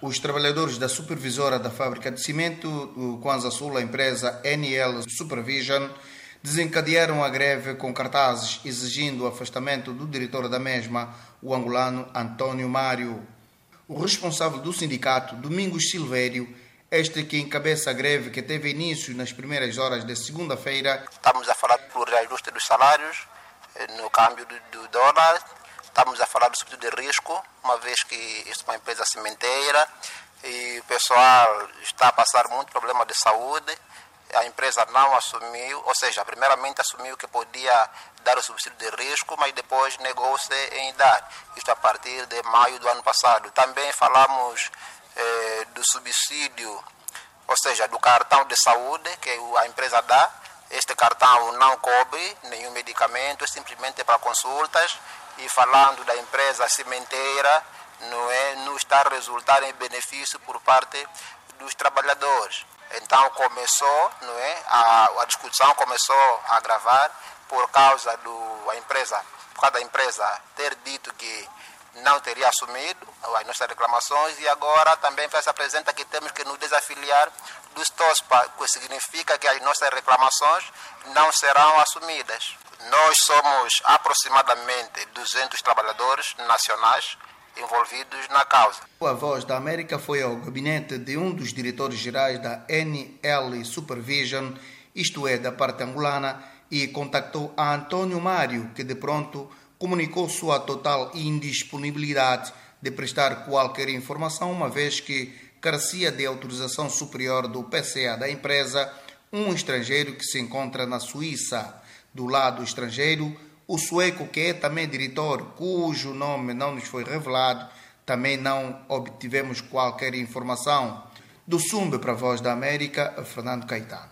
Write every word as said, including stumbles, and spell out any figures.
Os trabalhadores da supervisora da fábrica de cimento, o Kwanza Sul, a empresa N L Supervision, desencadearam a greve com cartazes exigindo o afastamento do diretor da mesma, o angolano Antônio Mário. O responsável do sindicato, Domingos Silvério, este que encabeça a greve que teve início nas primeiras horas da segunda-feira. Estamos a falar do reajuste dos salários, no câmbio do, do dólar. Estamos a falar do subsídio de risco, uma vez que isto é uma empresa cimenteira e o pessoal está a passar muito problema de saúde. A empresa não assumiu, ou seja, primeiramente assumiu que podia dar o subsídio de risco, mas depois negou-se em dar. Isto a partir de maio do ano passado. Também falamos eh, do subsídio, ou seja, do cartão de saúde que a empresa dá. Este cartão não cobre nenhum medicamento, é simplesmente para consultas. E falando da empresa cimenteira, não, é, não está a resultar em benefício por parte dos trabalhadores. Então começou, não é, a, a discussão começou a agravar por causa do a empresa, por causa da empresa ter dito que não teria assumido as nossas reclamações e agora também se apresenta que temos que nos desafiliar dos TOSPA, o que significa que as nossas reclamações não serão assumidas. Nós somos aproximadamente duzentos trabalhadores nacionais envolvidos na causa. A Voz da América foi ao gabinete de um dos diretores gerais da N L Supervision, isto é, da parte angolana, e contactou a Antônio Mário, que de pronto comunicou sua total indisponibilidade de prestar qualquer informação, uma vez que carecia de autorização superior do P C A da empresa, um estrangeiro que se encontra na Suíça. Do lado estrangeiro, o sueco, que é também diretor, cujo nome não nos foi revelado, também não obtivemos qualquer informação. Do Sumbe para a Voz da América, Fernando Caetano.